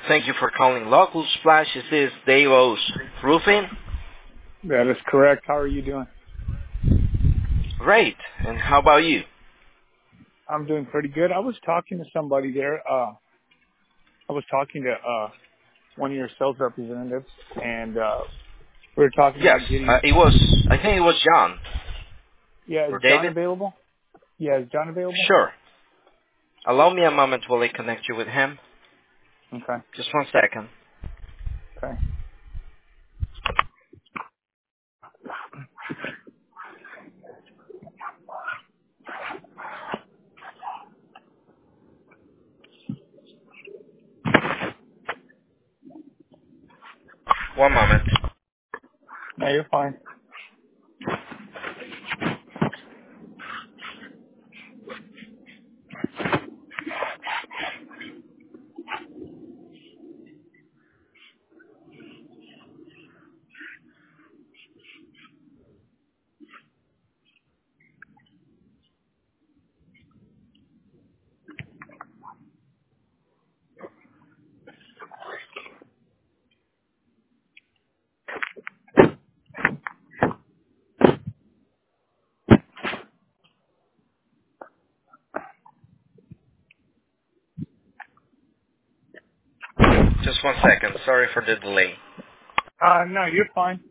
Thank you for calling Local Splash. This is Davos Roofing. That is correct. How are you doing? Great. And how about you? I'm doing pretty good. I was talking to somebody there. I was talking to one of your sales representatives, and we were talking Yes, about getting. I think it was John Yeah, is or John David. available? Yeah, is John available? Sure. Allow me a moment while I connect you with him. Okay. Just 1 second. Okay. 1 moment. No, you're fine. Just 1 second. Sorry for the delay. No, you're fine.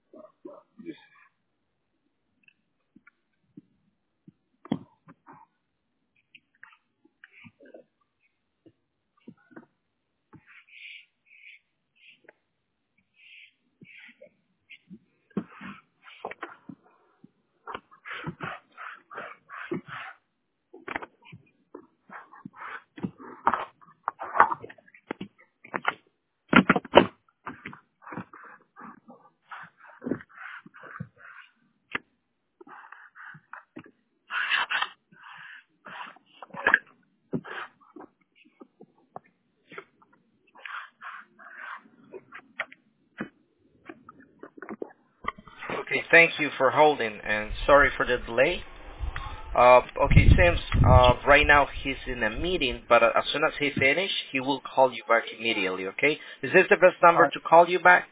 Okay, thank you for holding and sorry for the delay. Okay, it seems right now he's in a meeting, but as soon as he finishes, he will call you back immediately, okay? Is this the best All number right. to call you back?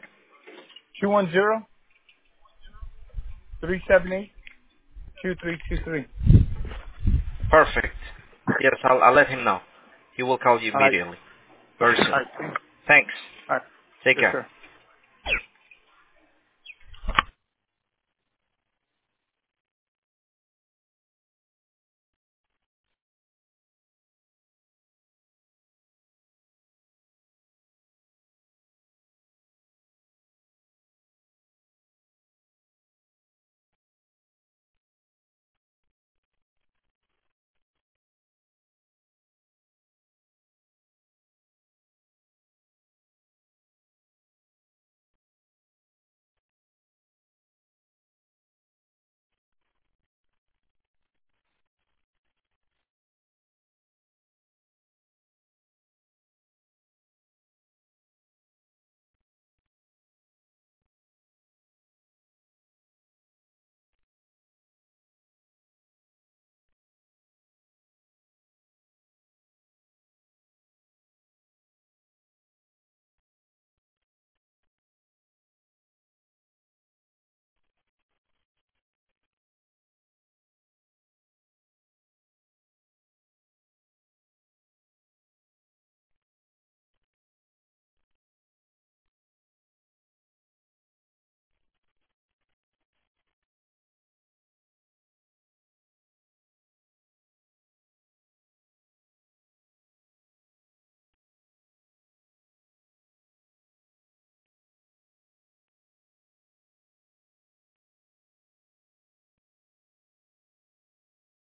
210-378-2323. Perfect. Yes, I'll let him know. He will call you All right. immediately. Very All soon. right. Thanks. All right. Take Yes, care. sir.